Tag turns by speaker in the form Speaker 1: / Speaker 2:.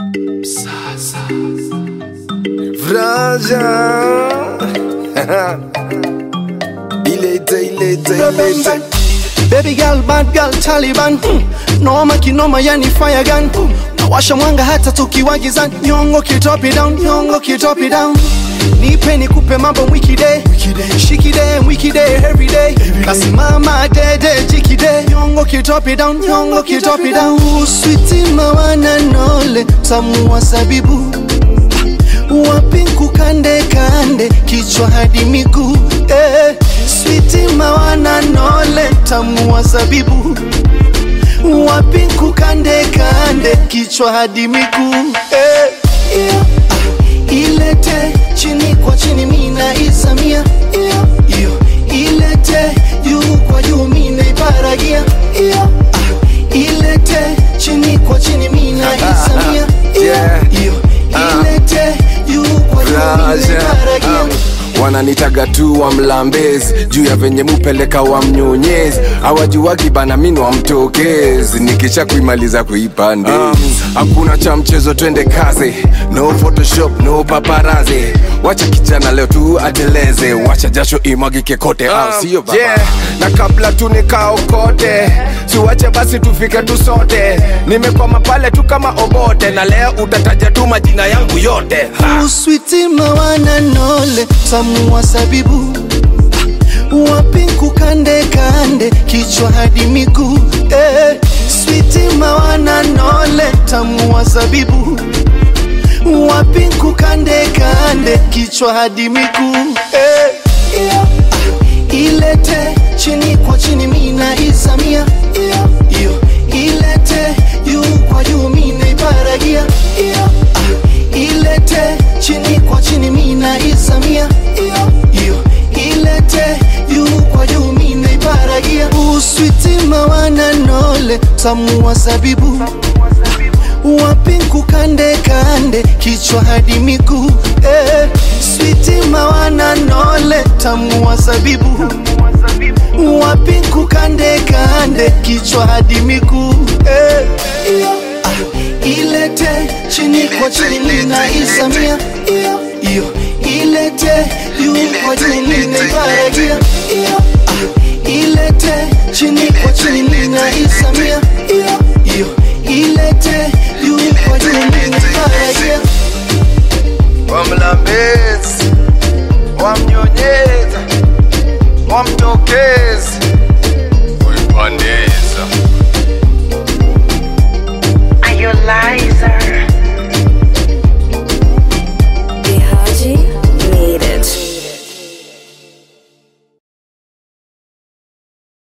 Speaker 1: Vraja ilete
Speaker 2: Baby girl, bad girl, Taliban Noma kinoma yani fire gun Nawasha mwanga hata tukiwa gizani Nyongo kitop it down, nyongo kitop it down Nipe nikupe mambo mwikide Shikide, mwikide, everyday Kasi mama dede, jikide Nyongo kitop it down, nyongo kitop it down Sweetie mawana nole, tamu wa zabibu Wapinku kande kande, kichwa hadi miguu Sweetie mawana nole, tamu wa zabibu Wapinku kande kande, kichwa hadi miguu Ilete, chini kwa chini mina isamia Ilete, juu kwa juu mina iparagia Ilete, chini kwa chini mina isamia Ilete, juu kwa juu mina iparagia
Speaker 1: Wananitaga tu wa mlambezi juu ya venye mupeleka wa mnyonyezi hawajuwagi bana minu wa mtokezi nikisha kuimaliza kuipande hakuna cha mchezo twende kazi no photoshop no paparazi wacha kijana leo tu ateleze wacha jasho imwagike kote au sio baba na kabla tu nikaokote siwache basi tufike tu sote nimekwama pale tu kama obote na leo utataja tu majina yangu yote
Speaker 2: Sweetie mawana nole tamu wa zabibu Wapinku kande kande kichwa hadi miguu Sweetie mawana nole tamu wa zabibu Wapinku kande kande kichwa hadi miguu Ilete chini kwa chini mina isamia Ilete juu kwa juu mina iparagia Ilete chini kwa chini mina isamia Ilete juu kwa juu mina iparagia Sweetie mawana nole tamu wa zabibu Wapinku kande kande kichwa hadi miguu Sweetie mawana nole tamu wa zabibu Wapinku kande kande kichwa hadi miguu Ilete chini kwa chini mina isamia Ilete juu kwa juu mina iparagia Ilete chini kwa chini mina isamia Ilete juu kwa juu mina iparagia
Speaker 1: Wamlambezi wamnyonyeza wamtokezi kuipandeza
Speaker 3: Are you liar?